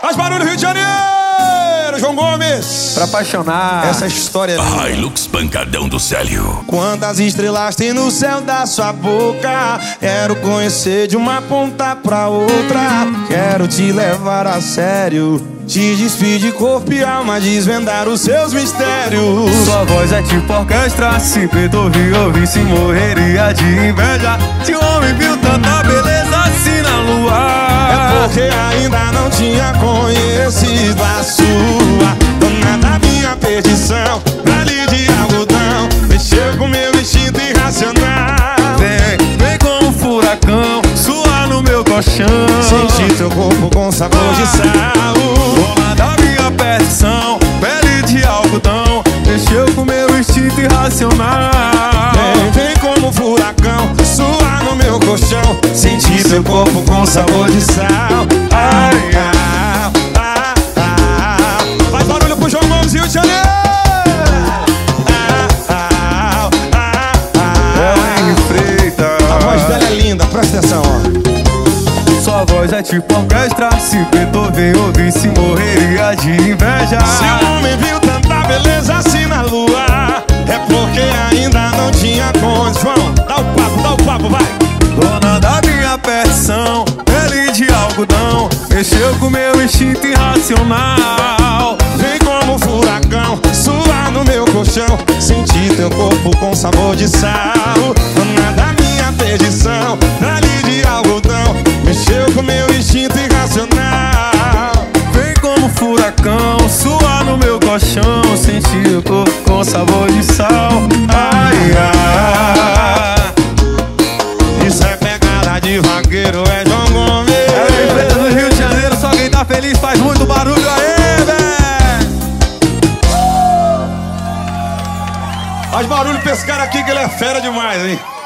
Faz barulho, Rio de Janeiro! João Gomes! Pra apaixonar. Essa história é linda. Hilux Pancadão do Célio. Quantas estrelas tem no céu da sua boca? Quero conhecer de uma ponta pra outra. Quero te levar a sério, te despir de corpo e alma, desvendar os seus mistérios. Sua voz é tipo orquestra, se Beethoven ouvisse morreria de inveja. Se o homem viu tanta beleza assim na lua, é porque ainda não tinha conhecido a sua dona da minha perdição. Vale de algodão, mexeu com meu instinto irracional. Vem como um furacão, suar no meu colchão. Senti teu corpo com sabor de sal. Dona da minha perdição, pele de algodão, mexeu com meu instinto irracional. Vem como um furacão, suar no meu colchão. Senti teu corpo com sabor de sal. Faz barulho pro João Gomes, Rio de Janeiro. A voz dela é linda, presta atenção, ó. Sua voz é tipo orquestra, se Beethoven ouvisse morreria de inveja. Se o homem viu tanta beleza assim na lua, é porque ainda não tinha condição. Dá o papo, vai. Dona da minha perdição, pele de algodão, mexeu com meu instinto irracional. Vem como um furacão, suar no meu colchão. Senti teu corpo com sabor de sal. Dona da minha perdição, ali de algodão, mexeu com meu instinto irracional. Vem como furacão, suar no meu colchão. Senti o corpo com sabor de sal. Isso é pegada de vaqueiro, é João Gomes. É a empresa do Rio de Janeiro, só quem tá feliz faz muito barulho aí, véi. Faz barulho pra esse cara aqui que ele é fera demais, hein?